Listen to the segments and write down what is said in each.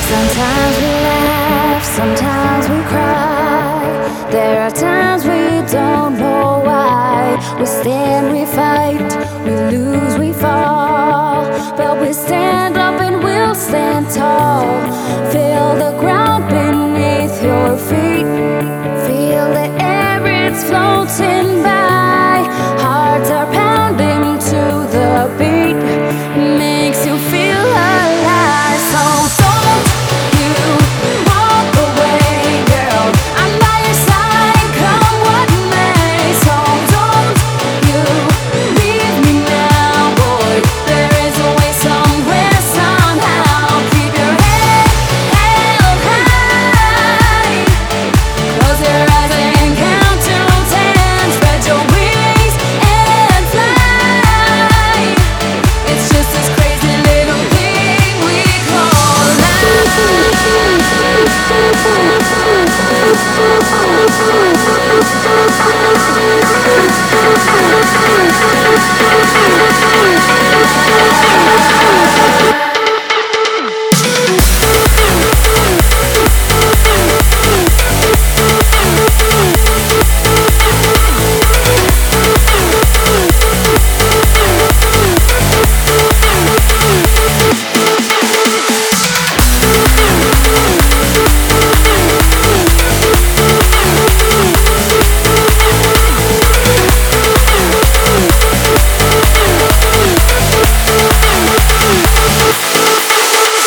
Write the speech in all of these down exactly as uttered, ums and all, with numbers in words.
Sometimes we laugh, sometimes we cry. There are times we don't know why. We stand, we fight, we lose, we fall. But we stand up and we'll stand tall. Feel the ground beneath your feet. Feel the air, it's floating by. Hearts are pounding to the beat. Makes you feel alive. So don't you walk away, girl. I'm by your side, come what may. So don't you leave me now, boy. There is a way somewhere, somehow. Keep your head held high. Close your eyes and count to ten. Spread your wings and fly. It's just this crazy little thing we call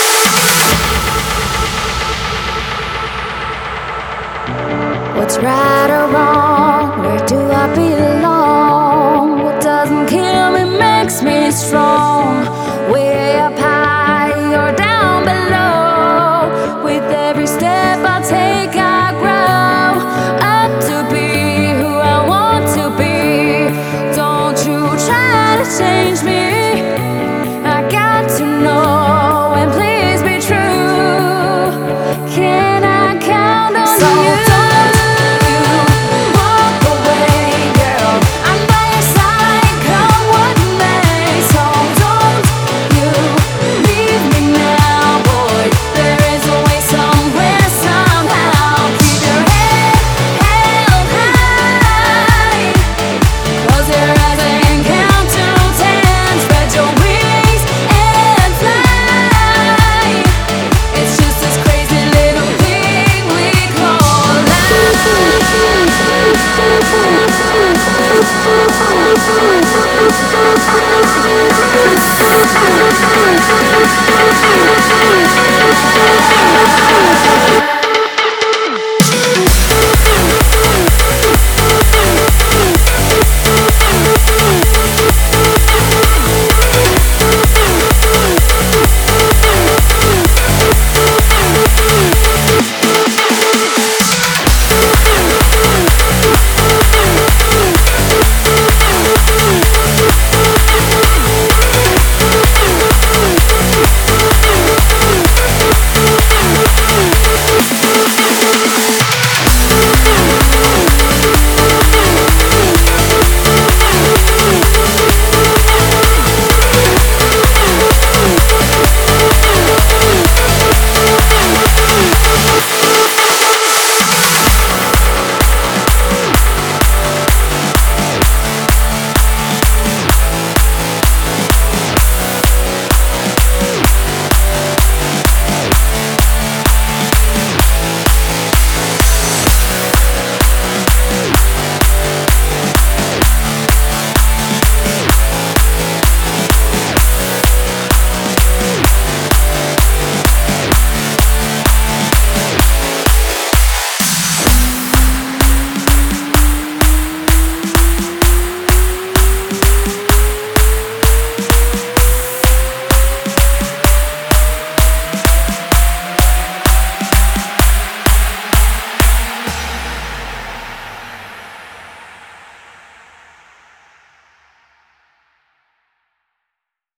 what's right.